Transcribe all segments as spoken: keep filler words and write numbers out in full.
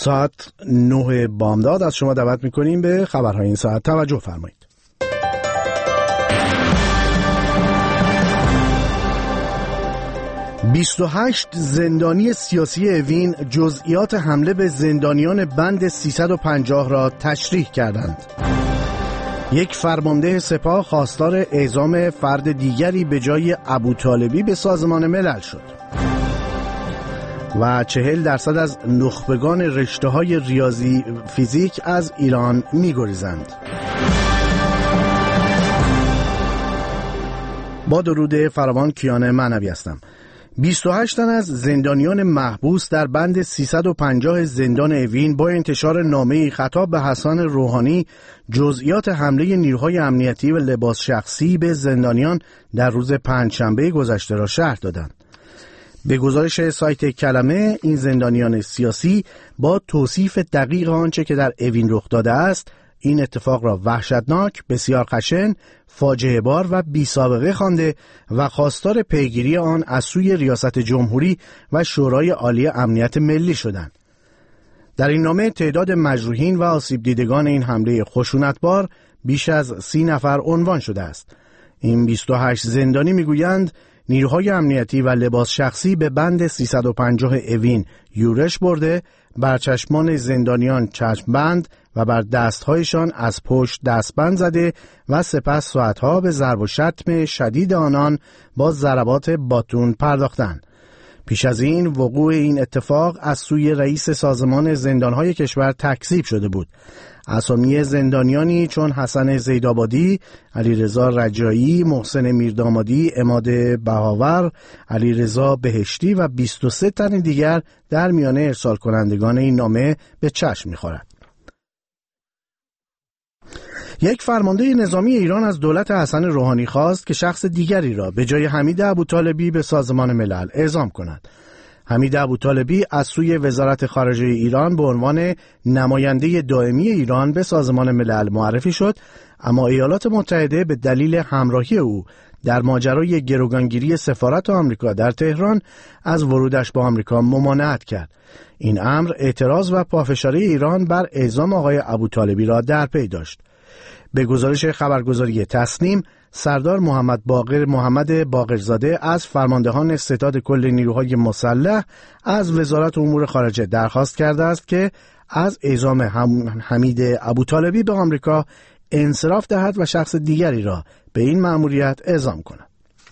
ساعت نه بامداد از شما دعوت میکنیم به خبرهای این ساعت. توجه فرمایید. بیست و هشت زندانی سیاسی اوین جزئیات حمله به زندانیان بند سیصد و پنجاه را تشریح کردند. یک فرمانده سپاه خواستار اعزام فرد دیگری به جای ابوطالبی به سازمان ملل شد و چهل درصد از نخبگان رشته‌های ریاضی فیزیک از ایران می‌گریزند. با درود فراوان، کیان معنوی هستم. بیست و هشت تن از زندانیان محبوس در بند سیصد و پنجاه زندان اوین با انتشار نامه‌ای خطاب به حسن روحانی جزئیات حمله نیروهای امنیتی و لباس شخصی به زندانیان در روز پنجشنبه گذشته را شرح دادند. به گزارش سایت کلمه، این زندانیان سیاسی با توصیف دقیق آنچه که در اوین رخ داده است، این اتفاق را وحشتناک، بسیار خشن، فاجعه بار و بی سابقه خوانده و خواستار پیگیری آن از سوی ریاست جمهوری و شورای عالی امنیت ملی شدند. در این نامه تعداد مجروحین و آسیب دیدگان این حمله خشونتبار بیش از سی نفر عنوان شده است. این بیست و هشت زندانی میگویند نیروهای امنیتی و لباس شخصی به بند سیصد و پنجاه اوین یورش برده، بر چشمان زندانیان چشم بند و بر دستهایشان از پشت دستبند زده و سپس ساعتها به ضرب و شتم شدید آنان با ضربات باتون پرداختند. پیش از این وقوع این اتفاق از سوی رئیس سازمان زندانهای کشور تکذیب شده بود. اسامی زندانیانی چون حسن زیدآبادی، علیرضا رجایی، محسن میردامادی، عماد بهاور، علیرضا بهشتی و بیست و سه تن دیگر در میانه ارسال کنندگان این نامه به چشم می‌خورد. یک فرمانده نظامی ایران از دولت حسن روحانی خواست که شخص دیگری را به جای حمید ابوطالبی به سازمان ملل اعزام کند. حمید ابوطالبی از سوی وزارت خارجه ایران به عنوان نماینده دائمی ایران به سازمان ملل معرفی شد، اما ایالات متحده به دلیل همراهی او در ماجرای گروگانگیری سفارت آمریکا در تهران از ورودش با آمریکا ممانعت کرد. این امر اعتراض و پافشاری ایران بر اعزام آقای ابوطالبی را در پی داشت. به گزارش خبرگزاری تسنیم، سردار محمد باقر محمد باقرزاده از فرماندهان ستاد کل نیروهای مسلح از وزارت امور خارجه درخواست کرده است که از اعزام حمید ابوطالبی به آمریکا انصراف دهد و شخص دیگری را به این مأموریت اعزام کند.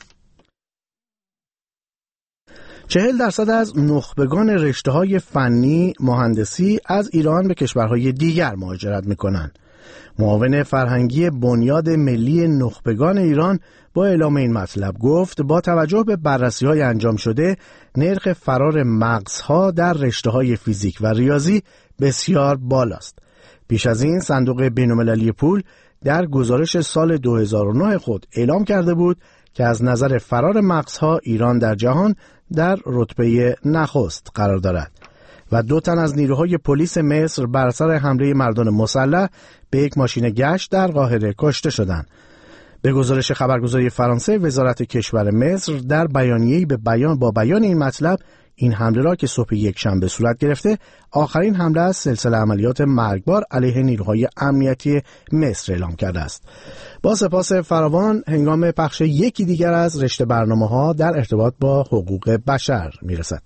چهل درصد از نخبگان رشته‌های فنی مهندسی از ایران به کشورهای دیگر مهاجرت می‌کنند. معاون فرهنگی بنیاد ملی نخبگان ایران با اعلام این مطلب گفت با توجه به بررسی‌های انجام شده، نرخ فرار مغزها در رشته‌های فیزیک و ریاضی بسیار بالاست. پیش از این صندوق بین‌المللی پول در گزارش سال دو هزار و نه خود اعلام کرده بود که از نظر فرار مغزها ایران در جهان در رتبه نخست قرار دارد و دو تن از نیروهای پلیس مصر بر اثر حمله مردان مسلح به یک ماشین گشت در قاهره کشته شدند. به گزارش خبرگزاری فرانسه، وزارت کشور مصر در بیانیه‌ای به بیان با بیان این مطلب، این حمله را که صبح یک شنبه صورت گرفته آخرین حمله از سلسله عملیات مرگبار علیه نیروهای امنیتی مصر اعلام کرده است. با سپاس فراوان، هنگام پخش یکی دیگر از رشته برنامه‌ها در ارتباط با حقوق بشر میرسد.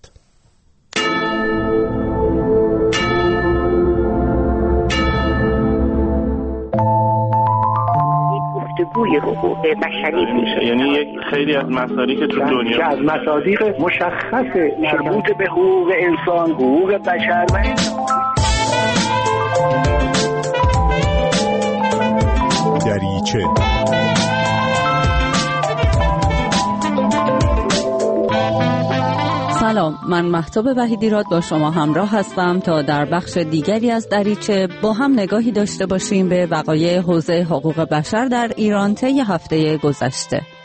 گفتگوی حقوق بشری میشه، یعنی یک خیلی از مصادیق تو دنیا که از مصادیق مشخص مربوط به حقوق انسان، حقوق بشر و دریچه. سلام، من مهتاب وحیدیراد با شما همراه هستم تا در بخش دیگری از دریچه با هم نگاهی داشته باشیم به وقایع حوزه حقوق بشر در ایران طی هفته گذشته.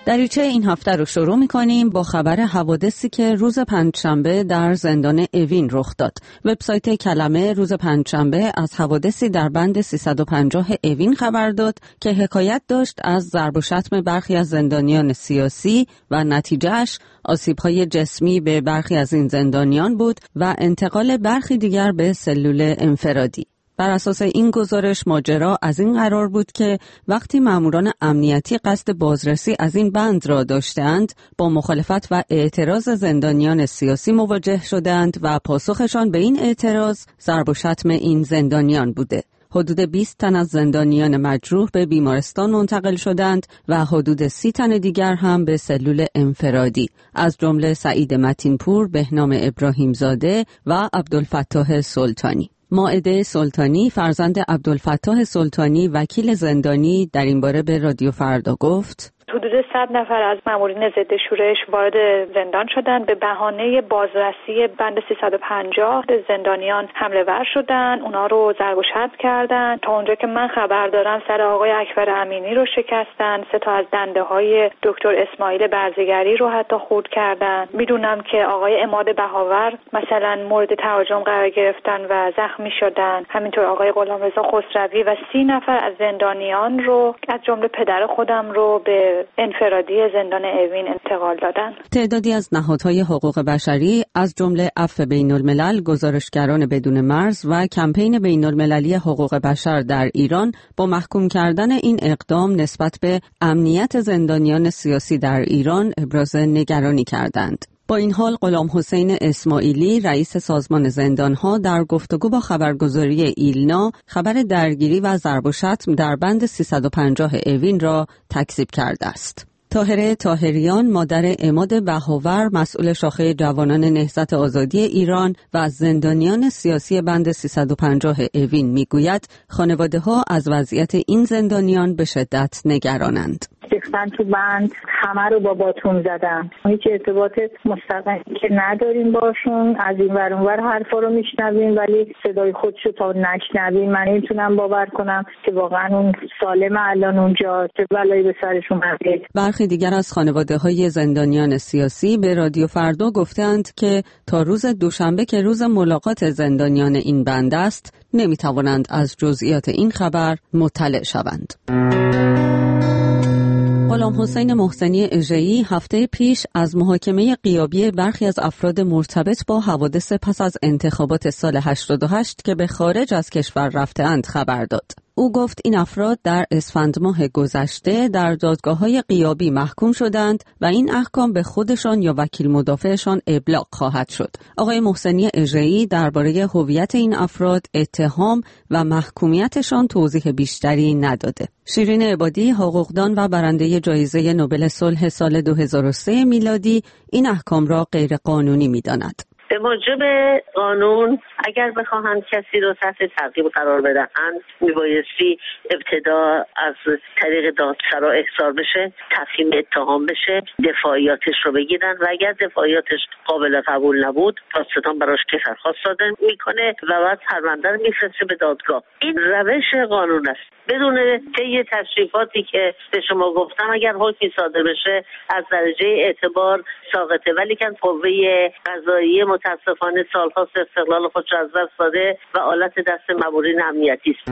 دریچه این هفته رو شروع می‌کنیم با خبر حوادثی که روز پنجشنبه در زندان اوین رخ داد. وبسایت کلمه روز پنجشنبه از حوادثی در بند سیصد و پنجاه اوین خبر داد که حکایت داشت از ضرب و شتم برخی از زندانیان سیاسی و نتیجهش آسیب‌های جسمی به برخی از این زندانیان بود و انتقال برخی دیگر به سلول انفرادی. بر اساس این گزارش ماجرا از این قرار بود که وقتی ماموران امنیتی قصد بازرسی از این بند را داشتند با مخالفت و اعتراض زندانیان سیاسی مواجه شدند و پاسخشان به این اعتراض ضرب و شتم این زندانیان بوده. حدود بیست تن از زندانیان مجروح به بیمارستان منتقل شدند و حدود سی تن دیگر هم به سلول انفرادی، از جمله سعید متینپور، بهنام ابراهیم زاده و عبدالفتاح سلطانی. مائده سلطانی فرزند عبدالفتاح سلطانی وکیل زندانی در این باره به رادیو فردا گفت: حدود صد نفر از مامورین ضد شورش وارد زندان شدند. به بهانه بازرسی بند سیصد و پنجاه به زندانیان حمله ور شدند، اونا رو ضرب و شتم کردند. تا اونجا که من خبر دارم سر آقای اکبر امینی رو شکستند، سه تا از دنده های دکتر اسماعیل برزگری رو حتی خورد کردند. میدونم که آقای عماد بهاور مثلا مورد تهاجم قرار گرفتن و زخمی شدند. همینطور آقای غلامرضا خسروی و سی نفر از زندانیان رو از جمله پدر خودم رو به انفرادی زندان اوین انتقال دادن. تعدادی از نهادهای حقوق بشری از جمله عفو بین الملل، گزارشگران بدون مرز و کمپین بین المللی حقوق بشر در ایران با محکوم کردن این اقدام نسبت به امنیت زندانیان سیاسی در ایران ابراز نگرانی کردند. با این حال غلام حسین اسماعیلی رئیس سازمان زندانها در گفتگو با خبرگزاری ایلنا خبر درگیری و ضرب و شتم در بند سیصد و پنجاه اوین را تکذیب کرده است. طاهره طاهریان مادر عماد بهاور مسئول شاخه جوانان نهضت آزادی ایران و از زندانیان سیاسی بند سیصد و پنجاه اوین میگوید خانواده‌ها از وضعیت این زندانیان به شدت نگرانند. ریختن تو بند، همه رو با باتون زدن. هیچ ارتباط مستقیم که نداریم باشون، از این ور اون ور حرفا رو میشنویم ولی صدای خودشو تا نشنویم من نمیتونم باور کنم که واقعا اون سالم الان اونجا چه بلایی به سرشون اومده. برخی دیگر از خانواده‌های زندانیان سیاسی به رادیو فردا گفتند که تا روز دوشنبه که روز ملاقات زندانیان این بند است نمیتوانند از جزئیات این خبر مطلع شوند. غلام حسین محسنی اژه‌ای هفته پیش از محاکمه غیابی برخی از افراد مرتبط با حوادث پس از انتخابات سال هشتاد و هشت که به خارج از کشور رفته‌اند خبر داد. او گفت این افراد در اسفند ماه گذشته در دادگاه‌های غیابی محکوم شدند و این احکام به خودشان یا وکیل مدافعشان ابلاغ خواهد شد. آقای محسنی اژه‌ای درباره هویت این افراد، اتهام و محکومیتشان توضیح بیشتری نداده. شیرین عبادی حقوقدان و برنده جایزه نوبل صلح سال دو هزار و سه میلادی این احکام را غیر قانونی می‌داند. به موجب قانون اگر بخواهند کسی رو تحت تعقیب قرار بدهند میبایستی ابتدا از طریق دادسرا احضار بشه، تفهیم اتهام بشه، دفاعیاتش رو بگیرن و اگر دفاعیاتش قابل قبول نبود پاسداران براش کیفرخواست صادر میکنه و بعد پرونده رو میفرسته به دادگاه. این روش قانون است. بدون طی تشریفاتی که به شما گفتم اگر حکمی صادر بشه از درجه اعتبار ساقطه، ولی که قوه قضاییه متاسفانه سال‌هاست استقلال خودش از دست داده و آلت دست مامورین امنیتی است.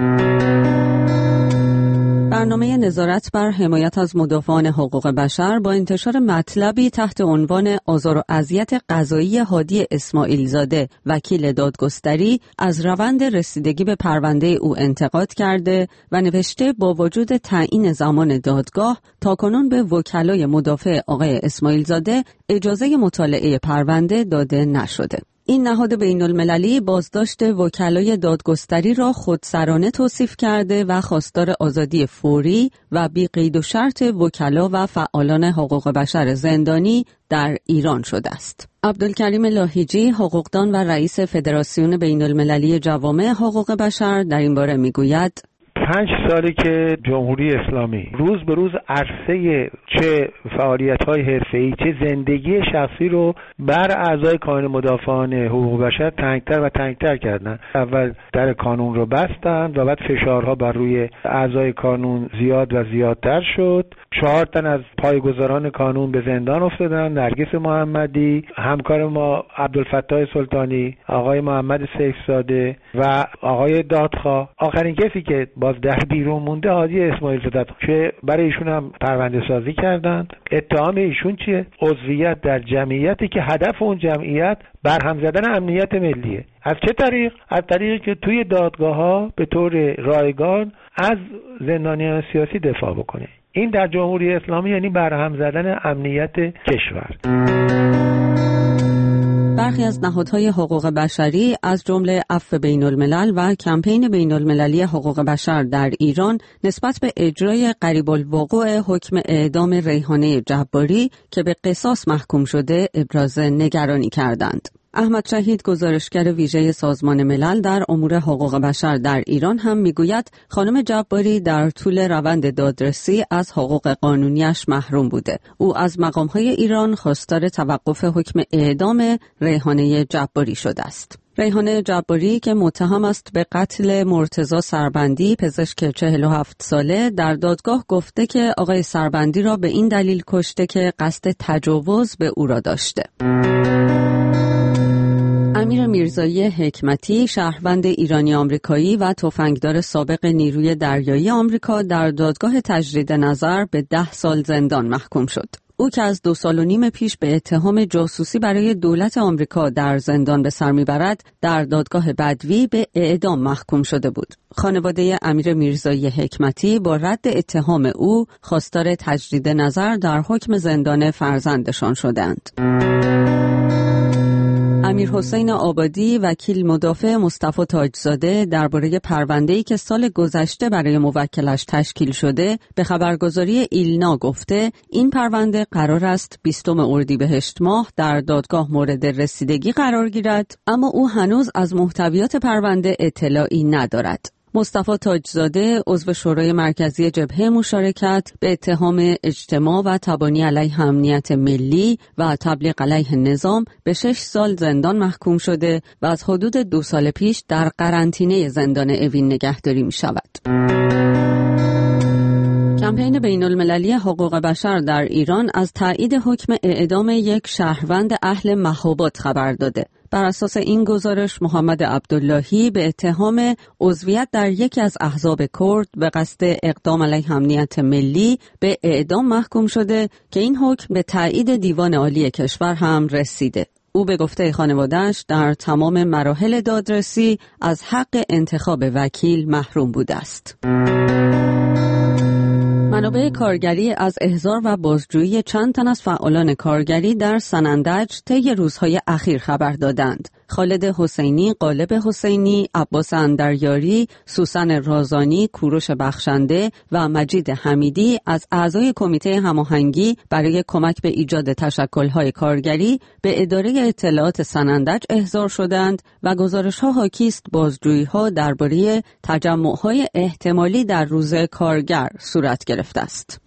برنامه نظارت بر حمایت از مدافعان حقوق بشر با انتشار مطلبی تحت عنوان آزار و اذیت قضایی هادی اسماعیل زاده وکیل دادگستری از روند رسیدگی به پرونده او انتقاد کرده و نوشته با وجود تعیین زمان دادگاه تاکنون به وکلای مدافع آقای اسماعیل زاده اجازه مطالعه پرونده داده نشده. این نهاد بین المللی بازداشت وکلای دادگستری را خودسرانه توصیف کرده و خواستار آزادی فوری و بی قید و شرط وکلا و فعالان حقوق بشر زندانی در ایران شده است. عبدالکریم لاهیجی حقوقدان و رئیس فدراسیون بین المللی جوامع حقوق بشر در این باره میگوید: پنج سالی که جمهوری اسلامی روز به روز عرصه چه فعالیت‌های حرفه‌ای چه زندگی شخصی رو بر اعضای کانون مدافعان حقوق بشر تنگتر و تنگتر کردن. اول در کانون رو بستن و بعد فشارها بر روی اعضای کانون زیاد و زیادتر شد. چهار تن از پایه‌گذاران کانون به زندان افتادن: نرگس محمدی، همکار ما عبدالفتاح سلطانی، آقای محمد سیفزاده و آقای دادخواه. آخرین کسی که باز در بیرون مونده هادی اسماعیل زاده که برای ایشون هم پرونده سازی کردند. اتهام ایشون چیه؟ عضویت در جمعیتی که هدف اون جمعیت برهم زدن امنیت ملیه. از چه طریق؟ از طریقی که توی دادگاه‌ها به طور رایگان از زندانیان سیاسی دفاع بکنه. این در جمهوری اسلامی یعنی برهم زدن امنیت کشور. برخی از نهادهای حقوق بشری از جمله عفو بین الملل و کمپین بین المللی حقوق بشر در ایران نسبت به اجرای قریب الوقوع حکم اعدام ریحانه جباری که به قصاص محکوم شده ابراز نگرانی کردند. احمد شهید، گزارشگر ویژه سازمان ملل در امور حقوق بشر در ایران، هم میگوید خانم جباری در طول روند دادرسی از حقوق قانونیش محروم بوده. او از مقام‌های ایران خواستار توقف حکم اعدام ریحانه جباری شده است. ریحانه جباری که متهم است به قتل مرتضی سربندی، پزشک چهل و هفت ساله، در دادگاه گفته که آقای سربندی را به این دلیل کشته که قصد تجاوز به او را داشته. امیر میرزایی حکمتی، شهروند ایرانی آمریکایی و تفنگدار سابق نیروی دریایی آمریکا، در دادگاه تجدید نظر به ده سال زندان محکوم شد. او که از دو سال و نیم پیش به اتهام جاسوسی برای دولت آمریکا در زندان به سر میبرد، در دادگاه بدوی به اعدام محکوم شده بود. خانواده امیر میرزایی حکمتی با رد اتهام او خواستار تجدید نظر در حکم زندان فرزندشان شدند. امیر حسین آبادی، وکیل مدافع مصطفی تاجزاده، درباره پرونده‌ای که سال گذشته برای موکلش تشکیل شده به خبرگزاری ایلنا گفته این پرونده قرار است بیستم اردیبهشت ماه در دادگاه مورد رسیدگی قرار گیرد، اما او هنوز از محتویات پرونده اطلاعی ندارد. مصطفی تاجزاده، عضو شورای مرکزی جبهه مشارکت، به اتهام اجتماع و تبانی علیه امنیت ملی و تبلیغ علیه نظام به شش سال زندان محکوم شده و از حدود دو سال پیش در قرنطینه زندان اوین نگهداری می شود. کمپین بین المللی حقوق بشر در ایران از تایید حکم اعدام یک شهروند اهل مهاباد خبر داده. بر اساس این گزارش، محمد عبداللهی به اتهام عضویت در یکی از احزاب کرد به قصد اقدام علیه امنیت ملی به اعدام محکوم شده که این حکم به تایید دیوان عالی کشور هم رسیده. او به گفته خانواده‌اش در تمام مراحل دادرسی از حق انتخاب وکیل محروم بوده است. منابع کارگری از احضار و بازجویی چند تن از فعالان کارگری در سنندج طی روزهای اخیر خبر دادند. خالد حسینی، غالب حسینی، عباس اندریاری، سوسن رازانی، کوروش بخشنده و مجید حمیدی از اعضای کمیته هماهنگی برای کمک به ایجاد تشکل‌های کارگری به اداره اطلاعات سنندج احضار شدند و گزارش‌ها حاکی است بازجویی‌ها درباره تجمع‌های احتمالی در روز کارگر صورت گرفته است.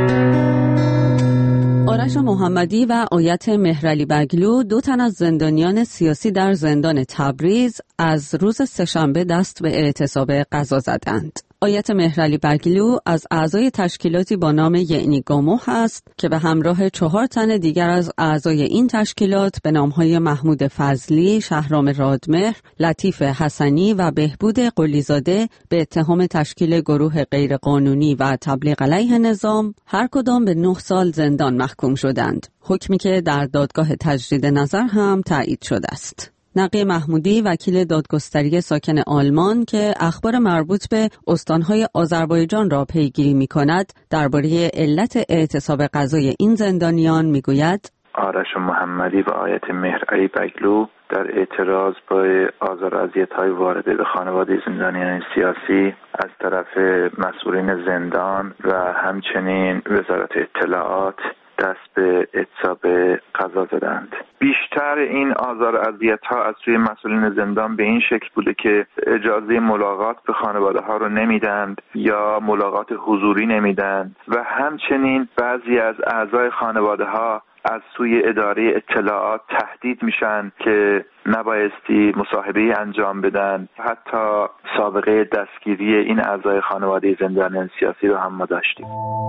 آرش محمدی و آیت مهرعلی بگلو، دو تن از زندانیان سیاسی در زندان تبریز، از روز سه‌شنبه دست به اعتصاب قضا زدند. آیت مهرعلی بگلو از اعضای تشکیلاتی با نام یعنی گامو است که به همراه چهار تن دیگر از اعضای این تشکیلات به نامهای محمود فضلی، شهرام رادمهر، لطیف حسنی و بهبود قلیزاده به اتهام تشکیل گروه غیرقانونی و تبلیغ علیه نظام هر کدام به نه سال زندان محکوم شدند. حکمی که در دادگاه تجدید نظر هم تایید شده است. نقی محمودی، وکیل دادگستری ساکن آلمان که اخبار مربوط به استانهای آذربایجان را پیگیری می‌کند، درباره علت اعتصاب قضای این زندانیان می‌گوید: آرش محمدی و آیت مهرعلی بگلو در اعتراض با آزار و اذیت‌های وارده به خانواده زندانیان سیاسی از طرف مسئولین زندان و همچنین وزارت اطلاعات دست به اعتصاب غذا زدند. بیشتر این آزار و اذیت‌ها از سوی مسئولین زندان به این شکل بوده که اجازه ملاقات به خانواده‌ها رو نمیدند یا ملاقات حضوری نمیدند و همچنین بعضی از اعضای خانواده‌ها از سوی اداره اطلاعات تهدید میشن که نبایستی مصاحبه انجام بدن. حتی سابقه دستگیری این اعضای خانواده زندانیان سیاسی رو هم ما داشتیم.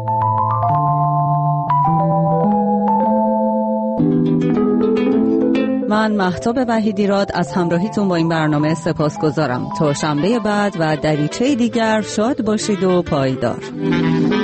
من مهتاب وحیدیراد از همراهیتون با این برنامه سپاسگزارم. تا شنبه بعد و دریچه دیگر شاد باشید و پایدار.